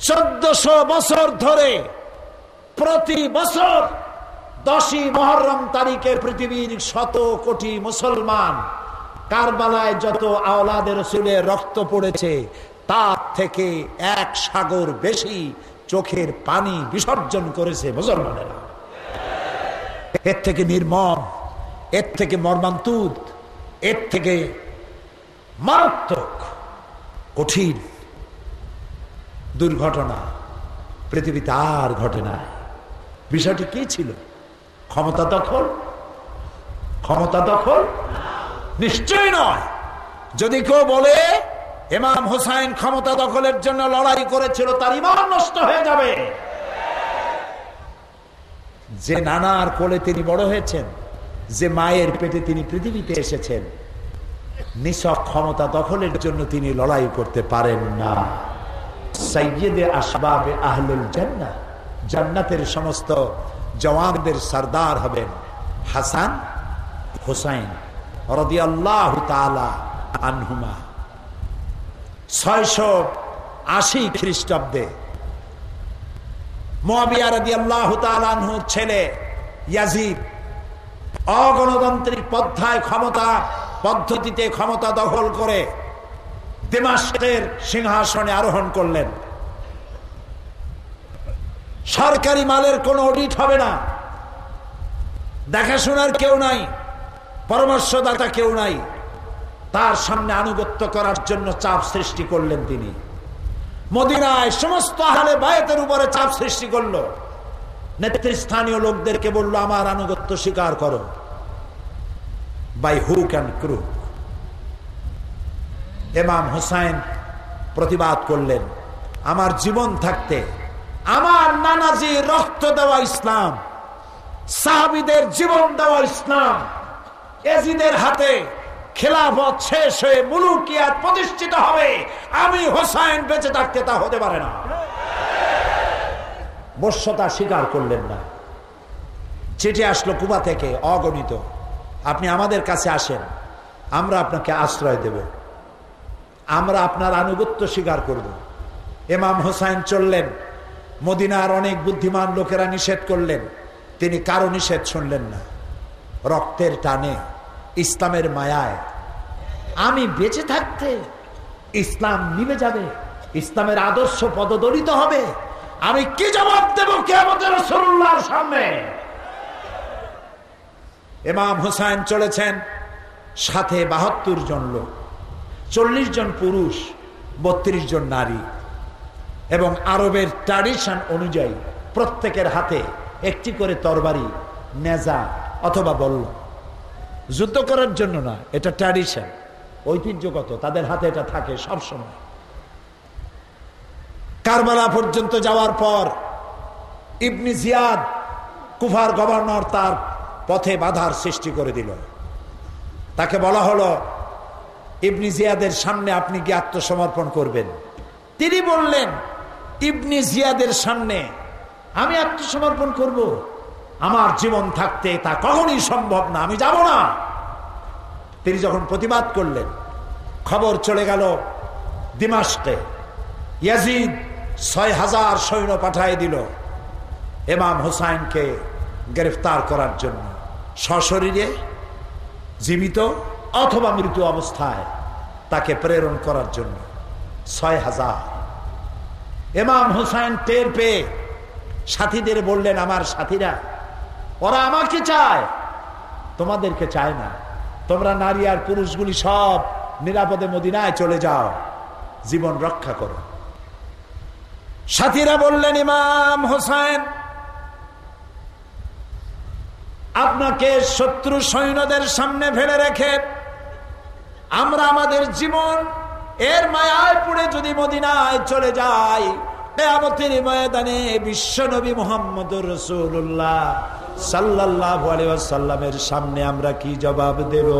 1400 বছর ধরে প্রতি বছর 10ই মুহররম তারিখে পৃথিবীর 100 কোটি মুসলমান কারবালায় যত আওলাদে রাসূলের রক্ত পড়েছে তার থেকে 1 সাগর বেশি চোখের পানি বিসর্জন করেছে মুসলমানেরা। এর থেকে নির্মম, এর থেকে মর্মান্তুদ, এর থেকে মারাত্মক কঠিন দুর্ঘটনা পৃথিবীতে আর ঘটে না। বিষয়টি কি ছিল? ক্ষমতা দখল? ক্ষমতা দখল নিশ্চয় নয়। যদি কেউ বলে ইমাম হুসাইন ক্ষমতা দখলের জন্য লড়াই করেছিল, তার ঈমান নষ্ট হয়ে যাবে। যে নানার কোলে তিনি বড় হয়েছেন, যে মায়ের পেটে তিনি পৃথিবীতে এসেছেন, নিছক ক্ষমতা দখলের জন্য তিনি লড়াই করতে পারেন না। সাইয়্যিদে আসবাবে আহলুল জান্নাহ, জান্নাতের সমস্ত জওয়ানদের সরদার হবেন হাসান হুসাইন রাদিয়াল্লাহু তাআলা আনহুমা। 680 খ্রিস্টাব্দে মুআবিয়া রাদিয়াল্লাহু তাআলা আনহুর ছেলে ইয়াজিদ অগণতান্ত্রিক পদ্ধতিতে ক্ষমতা দখল করে দামেস্কের সিংহাসনে আরোহণ করলেন। সরকারি মালের কোনো অডিট হবে না, দেখাশোনার কেউ নাই, পরামর্শদাতা কেউ নাই। তার সামনে আনুগত্য করার জন্য চাপ সৃষ্টি করলেন তিনি। মদিনায় সমস্ত আহলে বায়তের উপরে চাপ সৃষ্টি করলো। নেতৃস্থানীয় লোকদেরকে বলল, আমার আনুগত্য স্বীকার করো, বাই হুক অ্যান্ড ক্রুক। ইমাম হুসাইন প্রতিবাদ করলেন, আমার জীবন থাকতে আমার নানাজি রক্ত দেওয়া ইসলাম, সাহাবীদের জীবন দেওয়া ইসলাম, ইয়াজিদের হাতে খেলাফত শেষ হয়ে মুলুকিয়াত প্রতিষ্ঠিত হবে, আমি হুসাইন বেঁচে থাকতে তা হতে পারে না। বশ্যতা স্বীকার করলেন না। চিঠি আসলো কুবা থেকে অগণিত, আপনি আমাদের কাছে আসেন, আমরা আপনাকে আশ্রয় দেব, আমরা আপনার আনুগত্য স্বীকার করব। ইমাম হুসাইন চললেন। মদিনার অনেক বুদ্ধিমান লোকেরা নিষেধ করলেন, তিনি কারো নিষেধ শুনলেন না। রক্তের টানে, ইসলামের মায়ায়, আমি বেঁচে থাকতে ইসলাম নিভে যাবে, ইসলামের আদর্শ পদদলিত হবে, আমি কি জবাব দেব কিয়ামতের রাসূলুল্লাহর সামনে? ইমাম হুসাইন চলেছেন, সাথে 72 জন লোক, 40 জন পুরুষ, 32 জন নারী, এবং আরবের ট্র্যাডিশন অনুযায়ী প্রত্যেকের হাতে একটি করে তরবারি, নেজা অথবা বল্ল। যুদ্ধ করার জন্য না, এটা ট্র্যাডিশন, ঐতিহ্যগত, তাদের হাতে এটা থাকে সব সময়। কারবালা পর্যন্ত যাওয়ার পর ইবনে জিয়াদ কুফার গভর্নর তার পথে বাধার সৃষ্টি করে দিল। তাকে বলা হলো, ইবনে জিয়াদের সামনে আপনি কি আত্মসমর্পণ করবেন? তিনি বললেন, ইবনে জিয়াদের সামনে আমি আত্মসমর্পণ করব? আমার জীবন থাকতে তা কখনই সম্ভব না, আমি যাব না। তিনি যখন প্রতিবাদ করলেন, খবর চলে গেল দামেস্কে। ইয়াজিদ 6000 সৈন্য পাঠিয়ে দিল ইমাম হুসাইনকে গ্রেফতার করার জন্য, সশরীরে জীবিত অথবা মৃত অবস্থায় তাকে প্রেরণ করার জন্য 6000। ইমাম হুসাইন টের পেয়ে সাথীদের বললেন, আমার সাথীরা, ওরা আমাকে চায়, তোমাদেরকে চায় না, তোমরা নারী আর পুরুষগুলি সব নিরাপদে মদিনায় চলে যাও, জীবন রক্ষা করো। সাথীরা বললেন, ইমাম হুসাইন, আপনাকে শত্রু সৈন্যদের সামনে ফেলে রেখে আমরা আমাদের জীবন এর মায়ায় পড়ে যদি মদিনায় চলে যাই, কিয়ামতের ময়দানে বিশ্বনবী মুহাম্মদুর রাসূলুল্লাহ সাল্লাল্লাহু আলাইহি ওয়াসাল্লামের সামনে আমরা কি জবাব দেব?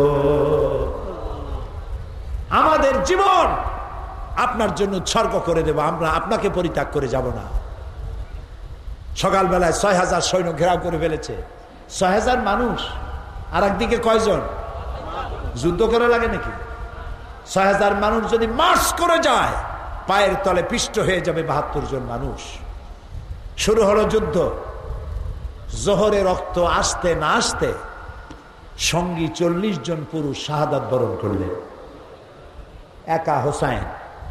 আমাদের জীবন আপনার জন্য উৎসর্গ করে দেব, আমরা আপনাকে পরিত্যাগ করে যাব না। সকালবেলায় 6000 সৈন্য ঘেরাও করে ফেলেছে, 6000 মানুষ, আর একদিকে কয়জন? যুদ্ধ করা লাগে নাকি? 6000 মানুষ যদি মার্চ করে যায়, পায়ের তলে পিষ্ট হয়ে যাবে 72 জন মানুষ। শুরু হলো যুদ্ধ। জোহরে রক্ত আসতে না আসতে সঙ্গী 40 জন পুরুষ শাহাদাত বরণ করলেন। একা হোসাইন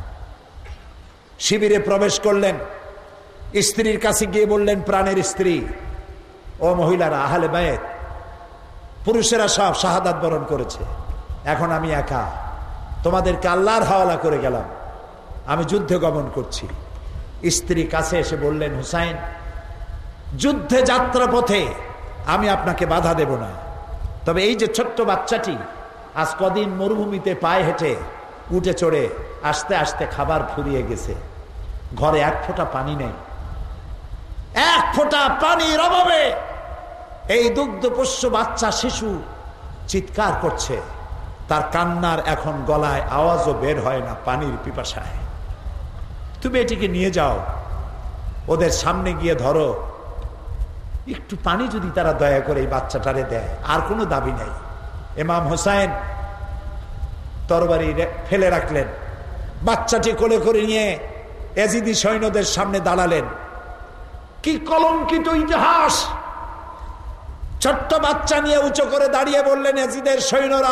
শিবিরে প্রবেশ করলেন। স্ত্রীর কাছে গিয়ে বললেন, প্রাণের স্ত্রী, ও মহিলারা, আহলে বায়েত, পুরুষেরা সব শাহাদাত বরণ করেছে, এখন আমি একা, তোমাদেরকে আল্লাহর হাওয়ালা করে গেলাম, আমি যুদ্ধে গমন করছি। স্ত্রী কাছে এসে বললেন, হুসাইন, যুদ্ধে যাত্রা পথে আমি আপনাকে বাধা দেব না, তবে এই যে ছোট্ট বাচ্চাটি আজ কদিন মরুভূমিতে পায়ে হেঁটে উঠে চড়ে আস্তে আস্তে খাবার ফুরিয়ে গেছে, ঘরে এক ফোঁটা পানি নেই, এক ফোঁটা পানির অভাবে এই দুগ্ধপোষ্য বাচ্চা শিশু চিৎকার করছে, তার কান্নার এখন গলায় আওয়াজও বের হয় না পানির পিপাসায়। তুমি এটিকে নিয়ে যাও, ওদের সামনে গিয়ে ধরো, একটু পানি যদি তারা দয়া করে এই বাচ্চাটারে দেয়, আর কোনো দাবি নেই। ইমাম হোসাইন তরবারি ফেলে রাখলেন, বাচ্চাটি কোলে করে নিয়ে এজিদি সৈন্যদের সামনে দাঁড়ালেন। কি কলঙ্কিত ইতিহাস! ছোট্ট বাচ্চা নিয়ে উঁচু করে দাঁড়িয়ে বললেন, এজিদের সৈন্যরা,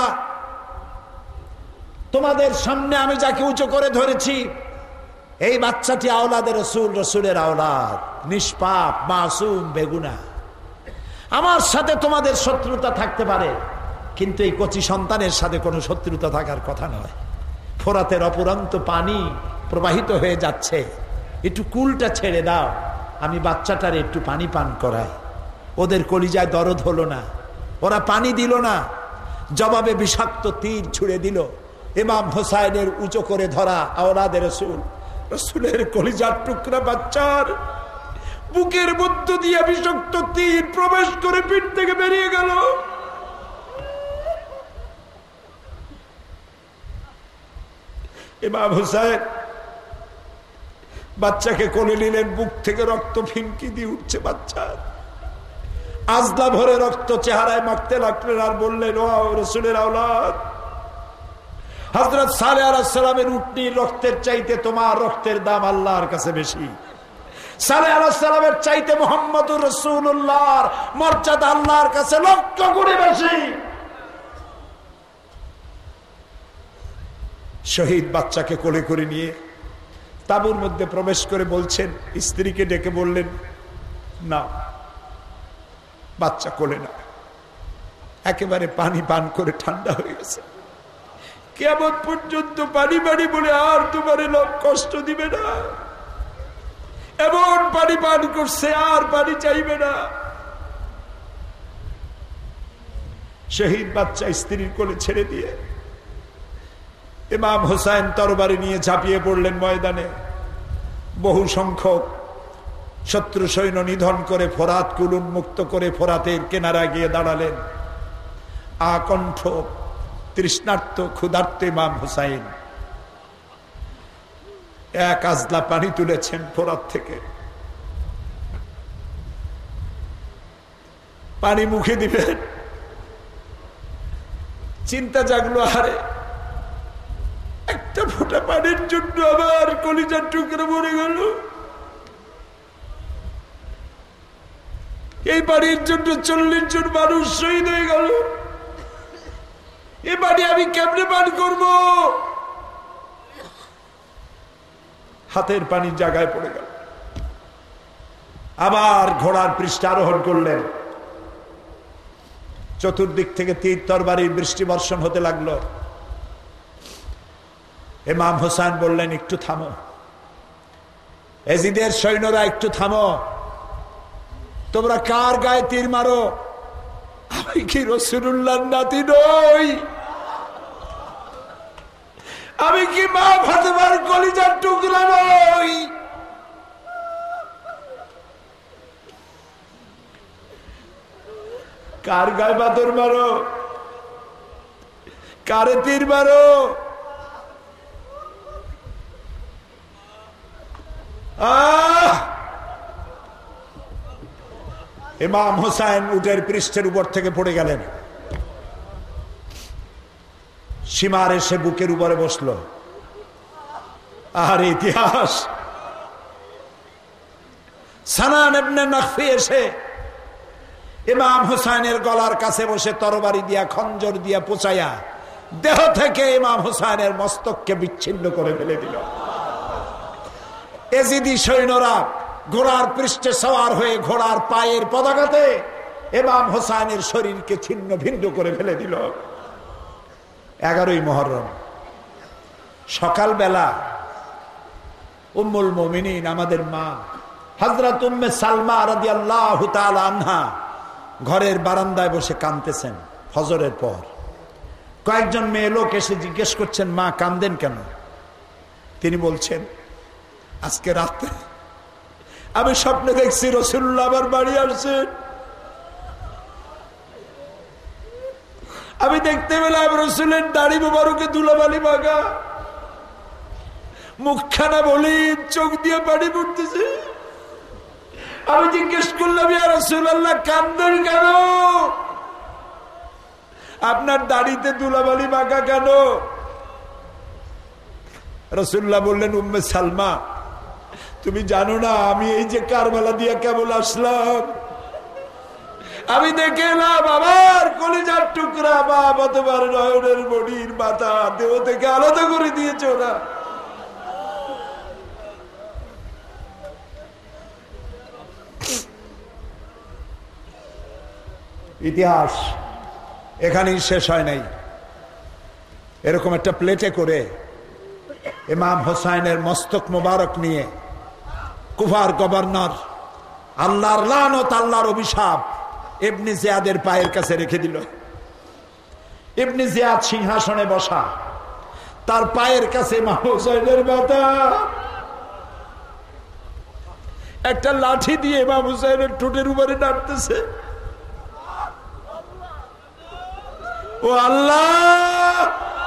তোমাদের সামনে আমি যাকে উঁচু করে ধরেছি, এই বাচ্চাটি আওলাদের রসুল, রসুলের আওলাদ, নিষ্পাপ, মাসুম, বেগুনা। আমার সাথে তোমাদের শত্রুতা থাকতে পারে, কিন্তু এই কচি সন্তানের সাথে কোনো শত্রুতা থাকার কথা নয়। ফোরাতের অপুরন্ত পানি প্রবাহিত হয়ে যাচ্ছে, একটু কুলটা ছেড়ে দাও, আমি বাচ্চাটার একটু পানি পান করাই। ওদের কলিজায় দরদ হলো না, ওরা পানি দিল না, জবাবে বিষাক্ত তীর ছুড়ে দিল। ইমাম হোসাইনের উঁচু করে ধরা আওলাদের রসুল, রসুলের কলিজার টুকরা বাচ্চার বুকের মধ্য দিয়ে বিষাক্ত তীর প্রবেশ করে পিঠ থেকে বেরিয়ে গেল। ইমাম হোসাইন বাচ্চাকে কোলে নিলেন, বুক থেকে রক্ত ফিনকি দিয়ে উঠছে বাচ্চার, আজলা ভরে রক্ত চেহারায় মাখতে লাগলেন, আর বললেন, ও রসুলের আওলাদ, হযরত সালেহ আলাইহিস সালামের উটনির রক্তের চাইতে তোমার রক্তের দাম আল্লাহর কাছে বেশি। সালেহ আলাইহিস সালামের চাইতে মুহাম্মদুর রাসূলুল্লাহর মর্যাদা আল্লাহর কাছে লক্ষ গুণে বেশি। শহীদ বাচ্চাকে কোলে করে নিয়ে তাঁবুর মধ্যে প্রবেশ করে বলছেন, স্ত্রীকে ডেকে বললেন, না, বাচ্চা কোলে না, একেবারে পানি পান করে ঠান্ডা হয়ে গেছে, কিয়ামত পর্যন্ত পানি পানি বলে আর তোমার কষ্ট দিবে না, এমন পানি পান করছে আর পানি চাইবে না। শহীদ বাচ্চা স্ত্রীর কোলে ছেড়ে দিয়ে ইমাম হোসাইন তরবারি নিয়ে ঝাঁপিয়ে পড়লেন ময়দানে। বহু সংখ্যক শত্রু সৈন্য নিধন করে ফোরাত কুল উন্মুক্ত করে ফোরাতের কিনারা গিয়ে দাঁড়ালেন। আকণ্ঠ তৃষ্ণার্ত ক্ষুধার্ত ইমাম হোসাইন এক আজলা পানি তুলেছেন ফোরাত থেকে, পানি মুখে দিবেন, চিন্তা জাগলো, আরে একটা ফোঁটা পানির জন্য আবার কলিজার টুকরা মরে গেল, এই পানির জন্য 40 জন মানুষ শহীদ হয়ে গেল, এই পানি আমি কেমনে পান করব? হাতের পানির জায়গায় পড়ে গেল। আবার ঘোড়ার পৃষ্ঠে আরোহণ করলেন। চতুর্দিক থেকে তীর তরবারির বৃষ্টি বর্ষণ হতে লাগলো। ইমাম হোসেন বললেন, একটু থামো, এজিদের সৈন্যরা একটু থামো, তোমরা কার গায়ে তীর মারো? আমি কি রাসূলুল্লাহর নাতি নই? আমি কি মা ফাতেমার কলিজার টুকরা নই? কার গায়ে বাদর মারো, কারে তীর মারো? ইমাম হোসেন উটের পৃষ্ঠের উপর থেকে পড়ে গেলেন। সীমার এসে বুকের উপরে বসলো। আর ইতিহাস, সানান ইবনে নাখফি এসে ইমাম হুসাইনের গলার কাছে বসে তরবারি দিয়া খঞ্জর দিয়া পোঁচাইয়া দেহ থেকে ইমাম হুসাইনের মস্তককে বিচ্ছিন্ন করে ফেলে দিল। এজিদি সৈন্যরা ঘোড়ার পৃষ্ঠে সওয়ার হয়ে ঘোড়ার পায়ের পদাঘাতে ইমাম হুসাইনের শরীরকে ছিন্ন ভিন্ন করে ফেলে দিল। 11ই মুহররম সকালবেলা উম্মুল মুমিনিন আমাদের মা হযরত উম্মে সালমা রাদিয়াল্লাহু তাআলা আনহা ঘরের বারান্দায় বসে কাঁদতেছেন। ফজরের পর কয়েকজন মেয়ে লোক এসে জিজ্ঞেস করছেন, মা কাঁদেন কেন? তিনি বলছেন, আজকে রাতে আমি স্বপ্নে দেখছি রাসূলুল্লাহ আমার বাড়ি আসছেন। আমি দেখতে পেলাম রাসূলের দাড়ি মোবারকে ধুলাবালি মাখা, মুখখানা বলি, চোখ দিয়ে পানি পড়তেছে। আমি জিজ্ঞেস করলাম, ইয়া রাসূলুল্লাহ কাঁদেন কেন? আপনার দাড়িতে ধুলাবালি মাখা কেন? রাসূলুল্লাহ বললেন, উম্মে সালমা তুমি জানো না আমি এই যে কারবালা দিয়া কেবল আসলাম, আমি দেখে এলাম আমার কলিজার টুকরা বাপ অতবার নয়নের মনির মাথা দেহ থেকে আলাদা করে দিয়েছে ওরা। ইতিহাস এখানেই শেষ হয় নাই। এরকম একটা প্লেটে করে ইমাম হোসাইনের মস্তক মোবারক নিয়ে কুফার গভর্নর আল্লাহর লানত, আল্লাহর অভিশাপ ইবনে জিয়াদের পায়ের কাছে রেখে দিল। ইবনে জিয়াদ সিংহাসনে বসা, তার পায়ের কাছে ইমাম হোসাইনের মাথা। একটা লাঠি দিয়ে ইমাম হোসাইনের ঠোঁটের উপরে নাড়তেছে। ও আল্লাহ!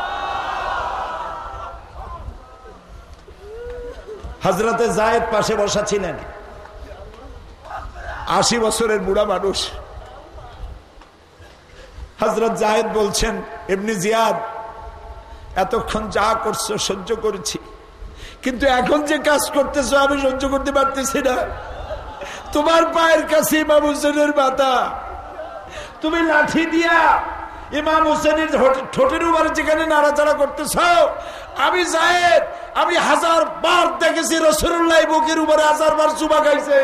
হযরতে যায়েদ পাশে বসা ছিলেন, 80 বছরের বুড়া মানুষ। হযরত যায়েদ বলছেন, ইবনে জিয়াদ এতক্ষণ যা করছো সহ্য করেছি, কিন্তু এখন যে কাজ করতেছো আমি সহ্য করতে পারতেছি না। তোমার পায়ের কাছে ইমাম হোসেনের মাথা, তুমি লাঠি দিয়া ইমাম হোসেনের ঠোঁটের উপরে যেখানে নাড়াচাড়া করতেছ, আমি যায়েদ আমি 1000 বার দেখেছি রাসূলুল্লাহ বুকের উপরে 1000 বার চুমা খাইছে।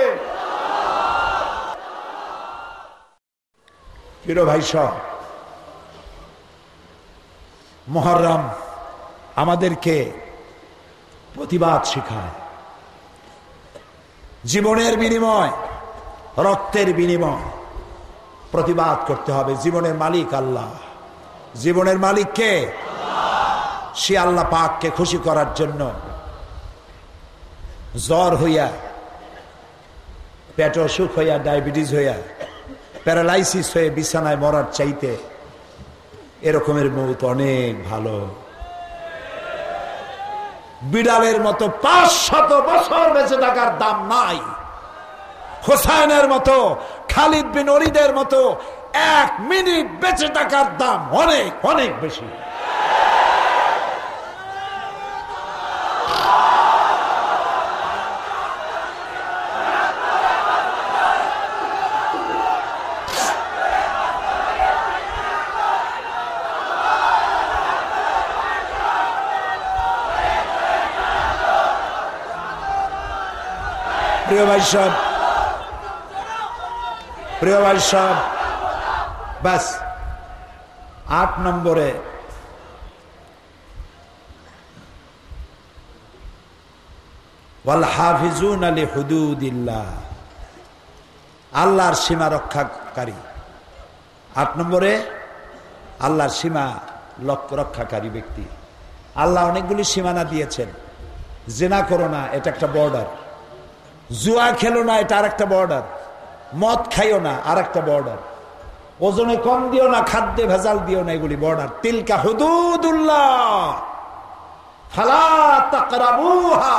প্রিয় ভাই সব, মুহররম আমাদেরকে প্রতিবাদ শিখায়। জীবনের বিনিময়, রক্তের বিনিময় প্রতিবাদ করতে হবে। জীবনের মালিক আল্লাহ। জীবনের মালিক কে? সে আল্লাহ পাককে খুশি করার জন্য জ্বর হইয়া, পেট অসুখ হইয়া, ডায়াবেটিস হইয়া, প্যারালাইসিস হয়ে বিছানায় মরার চাইতে এরকমের মৌত অনেক ভালো। বিড়ালের মতো 500 বছর বেঁচে থাকার দাম নাই। হোসাইনের মতো, খালিদ বিন ওলীদের মতো 1 মিনিট বেঁচে থাকার দাম অনেক অনেক বেশি। প্রিয় ভাই সব, প্রিয় ভাই সব, বাস 8 নম্বরে ওয়াল হাফিজুনা লিহুদুদিল্লাহ, আল্লাহর সীমা রক্ষাকারী। 8 নম্বরে আল্লাহর সীমা রক্ষাকারী ব্যক্তি। আল্লাহ অনেকগুলি সীমানা দিয়েছেন। জিনা করো না, এটা একটা বর্ডার। জুয়া খেলো না, এটা আর একটা বর্ডার। মদ খাইও না, আর একটা বর্ডার। ওজনে কম দিও না, খাদ্যে ভেজাল দিও না, এগুলি বর্ডার। তিলকা হুদুদুল্লাহ ফালা তাকরাবুহা,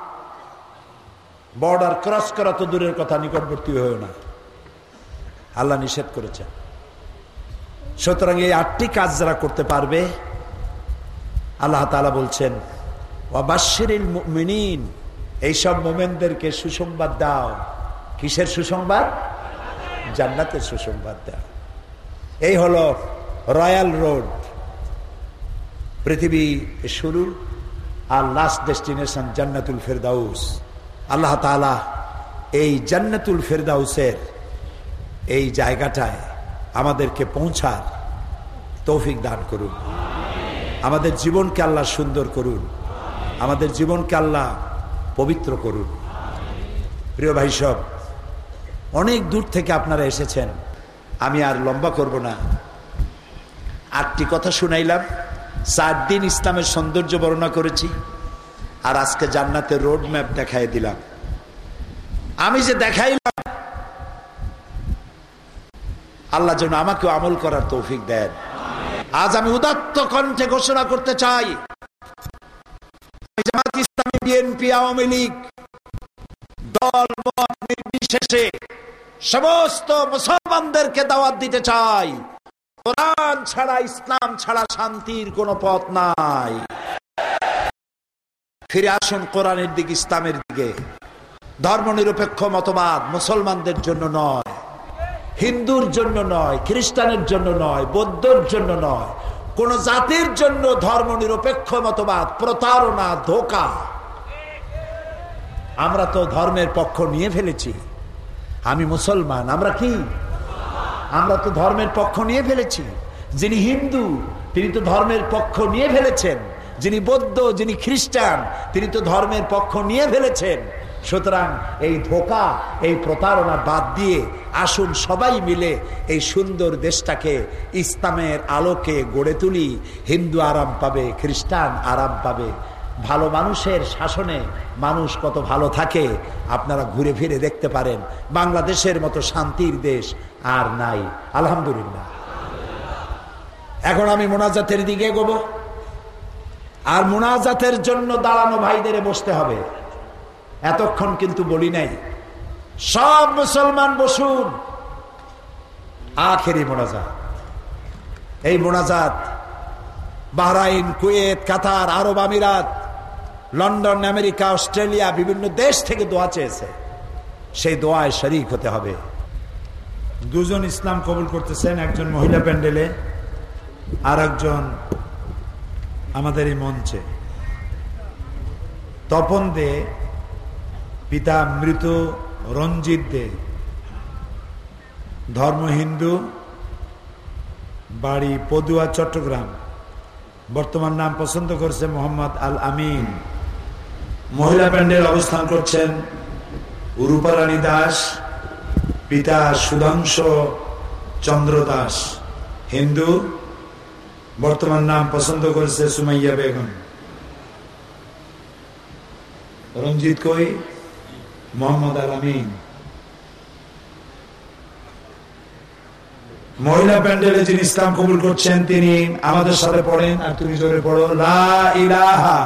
বর্ডার ক্রস করা তো দূরের কথা, নিকটবর্তী হয়েও না, আল্লাহ নিষেধ করেছেন। সুতরাং এই 8টি কাজ যারা করতে পারবে, আল্লাহ তাআলা বলছেন ওয়াবাশশিরিল মুমিনিন, এইসব মুমিনদেরকে সুসংবাদ দাও। কিসের সুসংবাদ? জান্নাতের সুসংবাদ দাও। এই হলো রয়্যাল রোড, পৃথিবী শুরু আর লাস্ট ডেস্টিনেশন জান্নাতুল ফেরদাউস। আল্লাহ তাআলা এই জান্নাতুল ফেরদাউসের এই জায়গাটায় আমাদেরকে পৌঁছার তৌফিক দান করুন। আমাদের জীবনকে আল্লাহ সুন্দর করুন, আমাদের জীবনকে আল্লাহ পবিত্র করুন। প্রিয় ভাই সব, অনেক দূর থেকে আপনারা এসেছেন, আমি আর লম্বা করব না। 8টি কথা শুনাইলাম, 4 দিন ইসলামের সৌন্দর্য বর্ণনা করেছি, আর আজকে জান্নাতের রোড ম্যাপ দেখাই দিলাম। আমি যে দেখাইলাম, আল্লাহ যেন আমাকেও আমল করার তৌফিক দেন। আজ আমি উদাত্ত কণ্ঠে ঘোষণা করতে চাই, জামাত ইসলামী, বিএনপি, আওয়ামী লীগ দল মত নির্বিশেষে সমস্ত মুসলমানদেরকে দাওয়াত দিতে চাই, কোরআন ছাড়া, ইসলাম ছাড়া শান্তির কোন পথ নাই। ফিরে আসুন কোরআনের দিকে, ইসলামের দিকে। ধর্মনিরপেক্ষ মতবাদ মুসলমানদের জন্য নয়, হিন্দুর জন্য নয়, খ্রিস্টানের জন্য নয়, বৌদ্ধর জন্য নয়, কোন জাতির জন্য ধর্মনিরপেক্ষ মতবাদ প্রতারণা, ধোঁকা। আমরা তো ধর্মের পক্ষ নিয়ে ফেলেছি। আমি মুসলমান, আমরা কি? আমরা তো ধর্মের পক্ষ নিয়ে ফেলেছি। যিনি হিন্দু তিনি তো ধর্মের পক্ষ নিয়ে ফেলেছেন, যিনি বৌদ্ধ, যিনি খ্রিস্টান তিনি তো ধর্মের পক্ষ নিয়ে ফেলেছেন। সুতরাং এই ধোঁকা, এই প্রতারণা বাদ দিয়ে আসুন সবাই মিলে এই সুন্দর দেশটাকে ইসলামের আলোকে গড়ে তুলি। হিন্দু আরাম পাবে, খ্রিস্টান আরাম পাবে। ভালো মানুষের শাসনে মানুষ কত ভালো থাকে আপনারা ঘুরে ফিরে দেখতে পারেন। বাংলাদেশের মতো শান্তির দেশ আর নাই, আলহামদুলিল্লাহ। এখন আমি মোনাজাতের দিকে এগোবো, আর মোনাজাতের জন্য দাঁড়ানো ভাইদের বসতে হবে। এতক্ষণ কিন্তু বলি নাই, সব মুসলমান বসুন। আখেরি মোনাজাত। এই মোনাজাত বাহরাইন, কুয়েত, কাতার, আরব আমিরাত, লন্ডন, আমেরিকা, অস্ট্রেলিয়া, বিভিন্ন দেশ থেকে দোয়া চেয়েছে। সেই দোয়ায় শরীক হতে হবে। 2 জন ইসলাম কবুল করতেছেন, একজন মহিলা প্যান্ডেলে, আর একজন আমাদের এই মঞ্চে। তপন দে, পিতা মৃত রঞ্জিত দে, ধর্ম হিন্দু, বাড়ি পদুয়া, চট্টগ্রাম, বর্তমান নাম পছন্দ করছে মোহাম্মদ আল আমিন। মহিলা প্যান্ডেল অবস্থান করছেন রূপারানী দাস, পিতা সুধাংশু চন্দ্র দাস, হিন্দু, বর্তমান নাম পছন্দ করেছে সুমাইয়া বেগম। রঞ্জিত কই? মোহাম্মদ আল আমিন। মহিলা প্যান্ডেলে যিনি ইসলাম কবুল করছেন তিনি আমাদের সাথে পড়েন, আর তুমি জোরে পড়ো, লা ইলাহা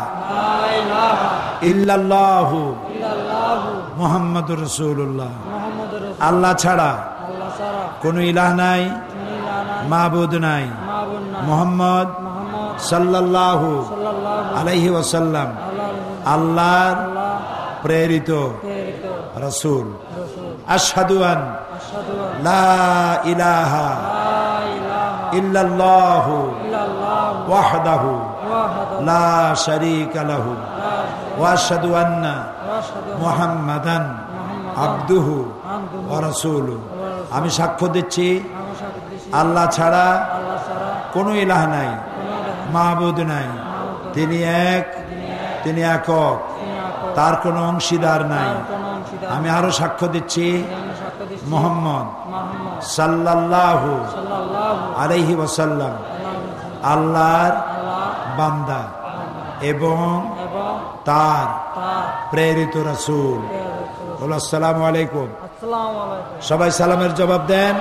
ইল্লাল্লাহু মুহাম্মাদুর রাসূলুল্লাহ। আল্লাহ ছাড়া কোনো ইলাহ নাই, মাবুদ নাই, মুহাম্মদ সাল্লাল্লাহু আলাইহি ওয়াসাল্লাম আল্লাহর প্রেরিত রাসূল। আশহাদু আন লা ইলাহা ইল্লাল্লাহু ওয়াহদাহু লা শারীকা লাহু ওয়া আশহাদু আন্না মুহাম্মাদান আবদুহু ওয়া রাসূলুহু। আমি সাক্ষ্য দিচ্ছি আল্লাহ ছাড়া কোনো ইলাহ নাই, মাবুদ নাই, তিনি এক, তিনি একক, তার কোনো অংশীদার নাই। আমি আরো সাক্ষ্য দিচ্ছি মুহাম্মদ সাল্লাল্লাহু আলাইহি ওয়াসাল্লাম আল্লাহর বান্দা এবং তার প্রেরিত রাসূল। আসসালামু আলাইকুম। সবাই সালামের জবাব দেন।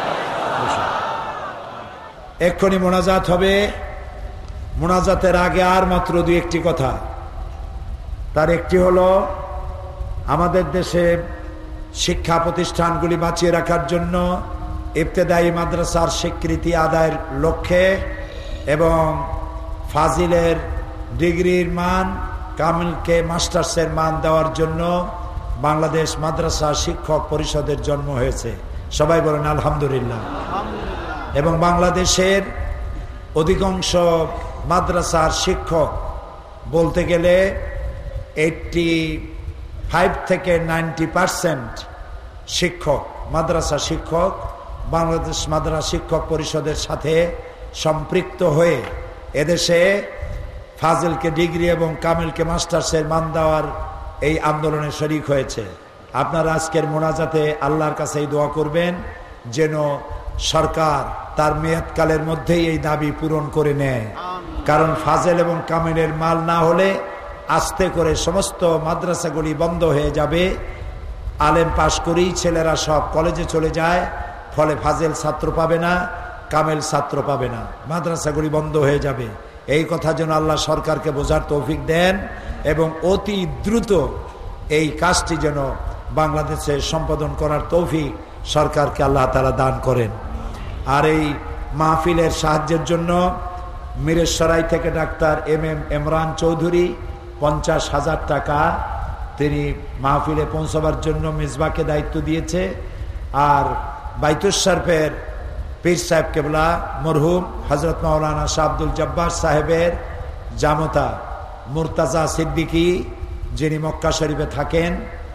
এক্ষুনি মোনাজাত হবে। মোনাজাতের আগে আর মাত্র 2-1টি কথা। তার একটি হলো, আমাদের দেশে শিক্ষা প্রতিষ্ঠানগুলি বাঁচিয়ে রাখার জন্য ইবতেদায়ী মাদ্রাসার স্বীকৃতি আদায়ের লক্ষ্যে এবং ফাজিলের ডিগ্রির মান কামিলকে মাস্টার্সের মান দেওয়ার জন্য বাংলাদেশ মাদ্রাসা শিক্ষক পরিষদের জন্ম হয়েছে। সবাই বলেন আলহামদুলিল্লাহ। এবং বাংলাদেশের অধিকাংশ মাদ্রাসার শিক্ষক বলতে গেলে 85 থেকে 90% শিক্ষক, মাদ্রাসা শিক্ষক বাংলাদেশ মাদ্রাসা শিক্ষক পরিষদের সাথে সম্পৃক্ত হয়ে এদেশে ফাজিলকে ডিগ্রি এবং কামিলকে মাস্টার্সের মান দেওয়ার এই আন্দোলনে শরিক হয়েছে। আপনারা আজকের মোনাজাতে আল্লাহর কাছে এই দোয়া করবেন যেন সরকার তার মেয়াদকালের মধ্যেই এই দাবি পূরণ করে নেয়। কারণ ফাজিল এবং কামিলের মাল না হলে আস্তে করে সমস্ত মাদ্রাসাগুলি বন্ধ হয়ে যাবে। আলেম পাশ করেই ছেলেরা সব কলেজে চলে যায়, ফলে ফাজিল ছাত্র পাবে না, কামেল ছাত্র পাবে না, মাদ্রাসাগুলি বন্ধ হয়ে যাবে। এই কথা যেন আল্লাহ সরকারকে বোঝার তৌফিক দেন এবং অতি দ্রুত এই কাজটি যেন বাংলাদেশে সম্পাদন করার তৌফিক সরকারকে আল্লাহ তাআলা দান করেন। আর এই মাহফিলের সাহায্যের জন্য মিরেশ্বরাই থেকে ডাক্তার এমরান চৌধুরী 50,000 টাকা তিনি মাহফিলে পৌঁছাবার জন্য মিসবাকে দায়িত্ব দিয়েছে। আর বাইতুল শরফের পীর সাহেব কেবলা মরহুম হজরত মাওলানা শাহ আব্দুল জব্বার সাহেবের জামতা মুর্তাজা সিদ্দিকী, যিনি মক্কা শরীফে থাকেন,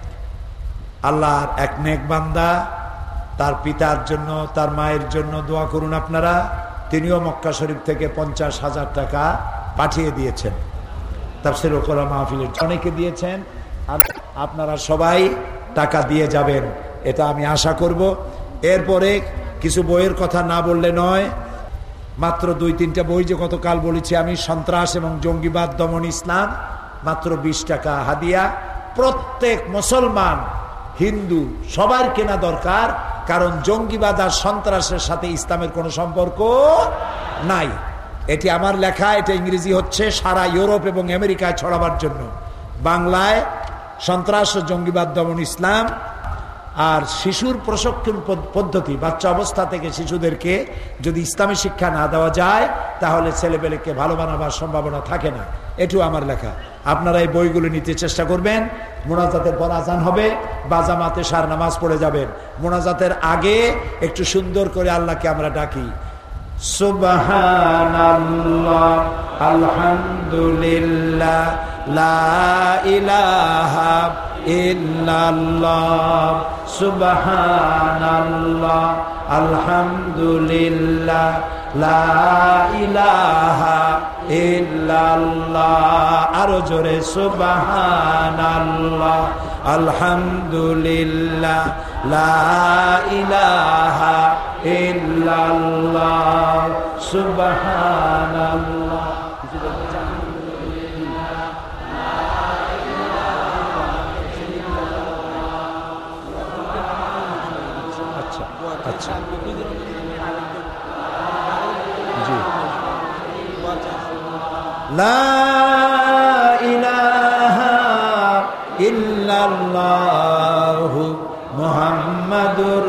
আল্লাহর এক নেক বান্দা, তার পিতার জন্য তার মায়ের জন্য দোয়া করুন আপনারা। তিনিও মক্কা শরীফ থেকে 50,000 টাকা পাঠিয়ে দিয়েছেন তাফসীরুল কোরআন মাহফিলের। অনেকে দিয়েছেন, আর আপনারা সবাই টাকা দিয়ে যাবেন এটা আমি আশা করব। এরপরে কিছু বইয়ের কথা না বললে নয়, মাত্র 2-3টা বই যে গতকাল বলেছি আমি, সন্ত্রাস এবং জঙ্গিবাদ দমন ইসলাম, মাত্র 20 টাকা হাদিয়া। প্রত্যেক মুসলমান হিন্দু সবার কেনা দরকার, কারণ জঙ্গিবাদ আর সন্ত্রাসের সাথে ইসলামের কোনো সম্পর্ক নাই। এটি আমার লেখা, এটা ইংরেজি হচ্ছে সারা ইউরোপ এবং আমেরিকায় ছড়াবার জন্য। বাংলায় সন্ত্রাস ও জঙ্গিবাদ দমন ইসলাম আর শিশুর প্রশিক্ষণ পদ্ধতি, বাচ্চা অবস্থা থেকে শিশুদেরকে যদি ইসলামী শিক্ষা না দেওয়া যায় তাহলে ছেলেপেলেকে ভালো বানাবার সম্ভাবনা থাকে না। এটিও আমার লেখা। আপনারা এই বইগুলো নিতে চেষ্টা করবেন। মোনাজাতের পর আজান হবে, বাজামাতে সার নামাজ পড়ে যাবেন। মোনাজাতের আগে একটু সুন্দর করে আল্লাহকে আমরা ডাকি, সুবহানাল্লাহ আলহামদুলিল্লাহ লা ইলাহা ইল্লাল্লাহ সুবহানাল্লাহ আলহামদুলিল্লাহ লা ইলাহা ইল্লাল্লাহ। আরো জোরে সুবহানাল্লাহ আলহামদুলিল্লাহ লা ইলাহা ইল্লাল্লাহ সুবহানাল্লাহ। আচ্ছা জি, লা ইলাহা ইল্লাল্লাহু মুহাম্মাদুর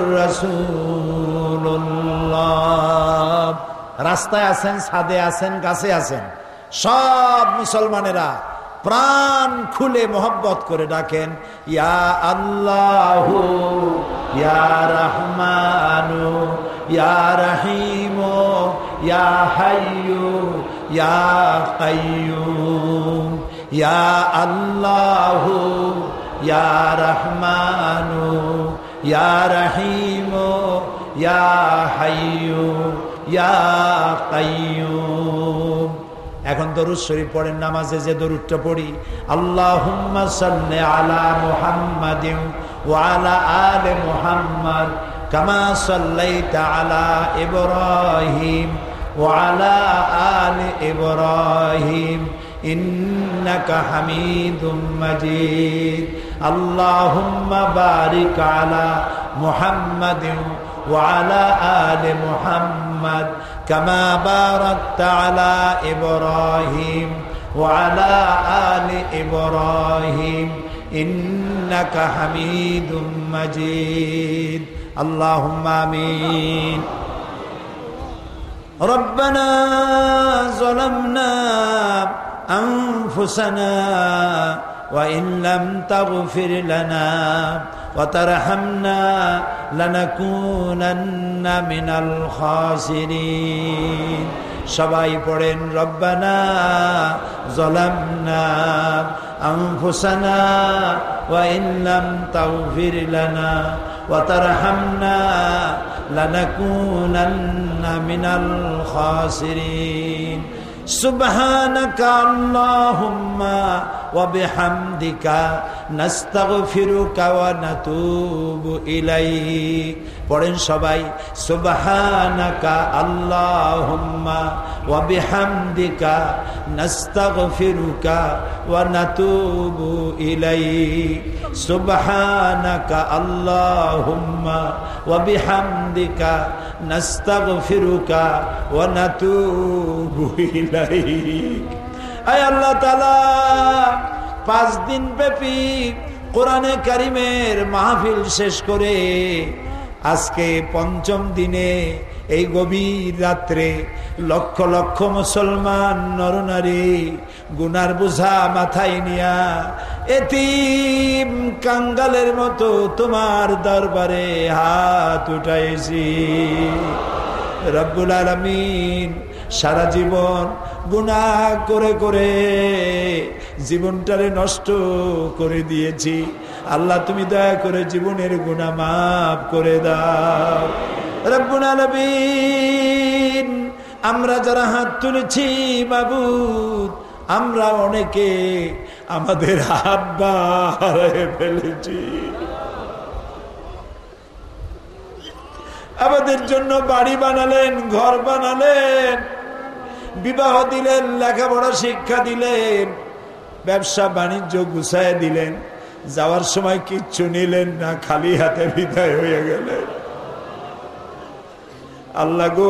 রাসূলুল্লাহ। রাস্তায় আছেন, ছাদে আছেন, গাছে আছেন, সব মুসলমানেরা প্রাণ খুলে মোহব্বত করে ডাকেন, ইয়া আল্লাহু ইয়া রহমানু ইয়া রহিমু ইয়া হাইয়ু ইয়া কাইয়ুম। ইয়া আল্লাহু ইয়া রহমানু ইয়া রহিমু ইয়া হাইয়ু ইয়া কাইয়ুম। এখন দরুদ শরীফ পড়েন। নামাজে যে দরুদটা পড়ি, আল্লাহুম্মা সাল্লি আলা মুহাম্মাদিন ওয়া আলা আলি মুহাম্মাদ কামা সাল্লাইতা আলা ইব্রাহিম ওয়া আলা আলি ইব্রাহিম ইন্নাকা হামিদুম মাজিদ। আল্লাহুম্মা বারিক আলা মুহাম্মাদিন ওয়া আলা আলি মুহাম্মাদ কামা বারাকতা আলা ইব্রাহিম ওয়া আলা আলি ইব্রাহিম ইন্নাকা হামিদুম মাজিদ। আল্লাহুম্মা আমিন। ربنا ظلمنا আনফুসানা ওয়া ইন লাম তাগফির লানা ওয়া তারহামনা লানাকুনান্না মিনাল খাসিরিন। সবাই পড়েন রব্বানা যালামনা আনফুসানা ওয়া ইন লাম তাগফির লানা ওয়া তারহামনা লানাকুনান্না মিনাল খাসিরিন। সুবহানাকা আল্লাহুম্মা ওয়া বিহামদিকা নাস্তাগফিরুকা ওয়া নাতুবু ইলাইক। পড়েন সবাই সুবহানাকা আল্লাহুম্মা ওয়া বিহামদিকা নাস্তাগফিরুকা ওয়া নাতুবু ইলাইক। সুবহানাকা আল্লাহুম্মা ওয়া বিহামদিকা নাস্তাগফিরুকা ওয়া নাতুবু ইলাইক। আয় আল্লাহ তাআলা, 5 দিন ব্যাপী কোরআনে কারিমের মাহফিল শেষ করে আজকে 5ম দিনে এই গভীর রাত্রে লক্ষ লক্ষ মুসলমান নরনারী গুনার বোঝা মাথায় নিয়া এতিম কাঙ্গালের মতো তোমার দরবারে হাত উঠাইছি। রব্বুল আলামিন, সারা জীবন গুনাহ করে করে জীবনটারে নষ্ট করে দিয়েছি। আল্লাহ তুমি দয়া করে জীবনের গুনাহ মাফ করে দাও। রব্বুল আলামিন, আমরা যারা হাত তুলেছি মাবুদ, আমরা অনেকে আমাদের আব্বা হারিয়ে ফেলেছি। আমাদের জন্য বাড়ি বানালেন, ঘর বানালেন, বিবাহ দিলেন, লেখাপড়া শিক্ষা দিলেন, ব্যবসা বাণিজ্য গুছায় দিলেন। যাওয়ার সময় কিচ্ছু নিলেন না, খালি হাতে বিদায় হয়ে গেলেন। আল্লাহ গো,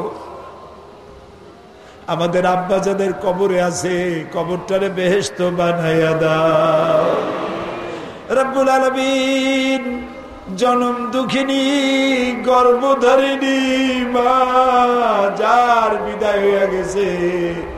আমাদের আব্বা যাদের কবরে আছে কবরটারে বেহেশত বানাইয়া দাও। রব্বুল আলামিন, জনম দুঃখিনী গর্ভধারিণী মা যার বিদায় হয়ে গেছে